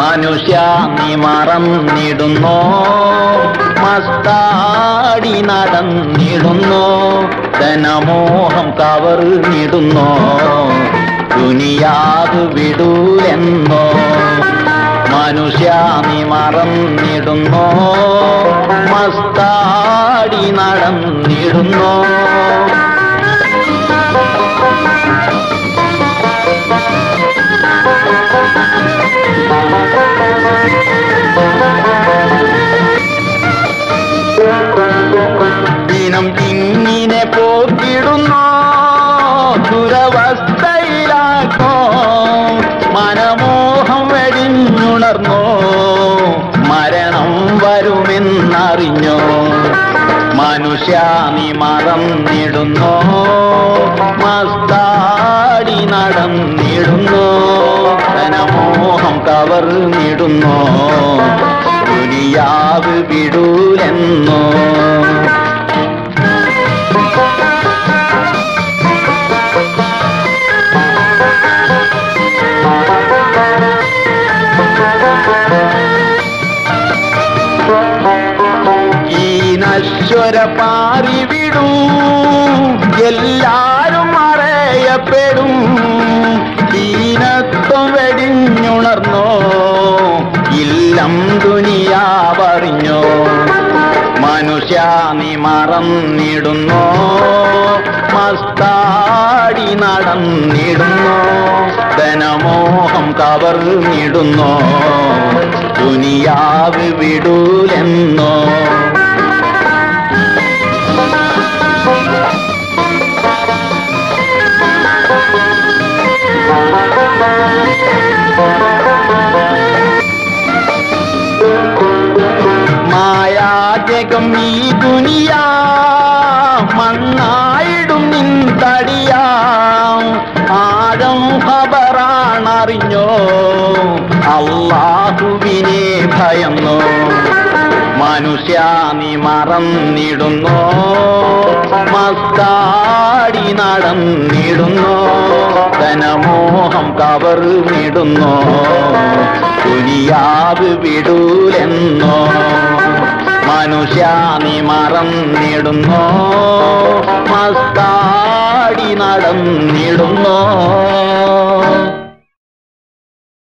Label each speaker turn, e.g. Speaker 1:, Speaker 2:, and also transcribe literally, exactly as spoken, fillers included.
Speaker 1: മനുഷ്യ നീ മറന്നിടുന്നോ, മസ്താടി നടന്നിടുന്നോ, ധനമോഹം കവർന്നിടുന്നോ, ദുനിയാവ് വിടൂലെന്നോ. മനുഷ്യ നീ മറന്നിടുന്നോ, മസ്താടി നടന്നിടുന്നോ. ദിനം ഇങ്ങനെ പോക്കിടുന്നോ, ദുരവസ്ഥയിലാക്കോ, മനമോഹം വെടിഞ്ഞുണർന്നോ, മരണം വരുമെന്നറിഞ്ഞോ. മനുഷ്യ നീ മറന്നിടുന്നോ, മസ്താടി നടന്നിടുന്നോ, ധനമോഹം കവർന്നിടുന്നോ, ദുനിയാവ് വിടൂലെന്നോ. ഈനശ്വര പാറിവിടും, എല്ലാരും അറിയപ്പെടും, ഹീനത്വം വെടിഞ്ഞുണർന്നോ, ഇല്ലം ദുനിയാവറിഞ്ഞോ. മനുഷ്യ നീ മറന്നിടുന്നോ, മസ്താടി നടന്നിടുന്നോ, ധനമോഹം കവർന്നിടുന്നോ, ദുനിയാവ് വിടൂലെന്നോ. മായാജകം ഈ ദുനിയാ, മണ്ണായിടും നിൻ തടിയാം, ആഴം ഖബറാണറിഞ്ഞോ, അല്ലാഹുവിനെ ഭയന്നോ. മനുഷ്യ നീ മറന്നിടുന്നോ, മസ്താടി നടന്നിടുന്നോ, ധനമോഹം കവർന്നിടുന്നോ, ദുനിയാവ് വിടൂലെന്നോ. മനുഷ്യ നീ മറന്നിടുന്നോ, മസ്താടി നടന്നിടുന്നോ.